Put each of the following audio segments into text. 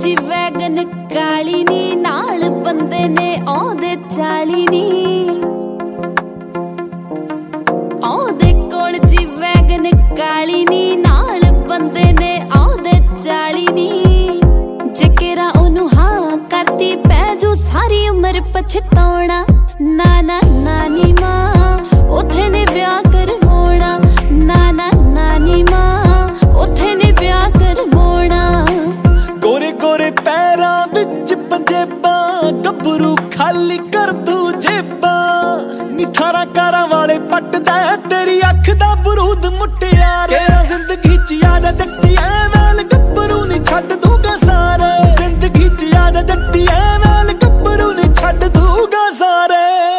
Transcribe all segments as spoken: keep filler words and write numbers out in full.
G wagon काली नी नाल बंदे ने ओदे चाली नी ओदे कोल जी वैगन काली नी नाल बंदे ने ओदे चाली नी जेकेरा ओनू हाँ करती पैजू सारी उम्र पछताउणा नाना नानी मां उथे ने ब्याह करवाउणा नाना नानी मां उथे ने ब्याह करवाउणा गोरे गोरे पैरां विच पंजेबां गभरू खाली कर दू जेबां नी थारा कारां वाले पटदा तेरी अख दा बरूद मुटियारे जिंदगी च याद जट्टियां नाल गभरू नी छड्ड दूंगा सारे जिंदगी च याद जट्टियां नाल गभरू नी छड्ड दूंगा सारे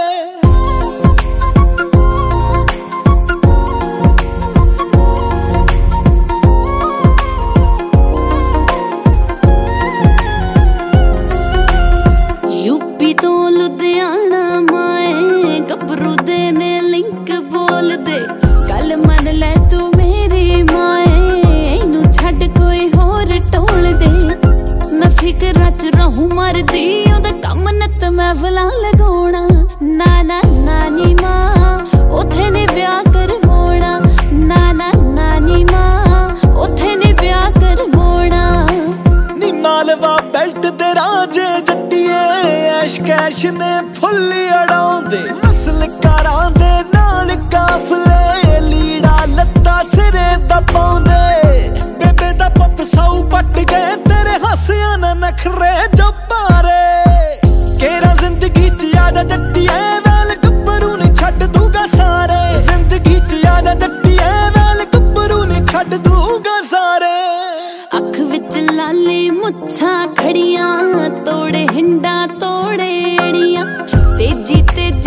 तो लुधियाना माए गभरू दे ने लिंक बोल दे गल मन ले तू मेरी माए इनू छड्ड कोई होर टोल दे मैं फिकरां च रहूं मरदी ओदा कम नत महफिलां लगाउणा नाना नानी मां उथे ने ब्याह करवाउणा नाना नानी मां उथे ने ब्याह करवाउणा नी मालवा बेल्ट दे राजे जट्टिए ऐश कैश ने फुल्ली अड़ाउंदे नस्ल कारां दे नाल काफले लीड़ा लत्ता सिरे दा पाउंदे बेबे दा पुत साऊ पट गए तेरे हासियां ना नखरे जब्बारे केरा जिंदगी च याद जट्टिए नाल गभरू नी छड्ड दूंगा सारे जिंदगी च याद जट्टिए नाल गभरू नी छड्ड दूंगा सारे अख विच लाली मुच्छां खड़ियां तोड़े हिंडा तोड़े अड़ियां तेजी ते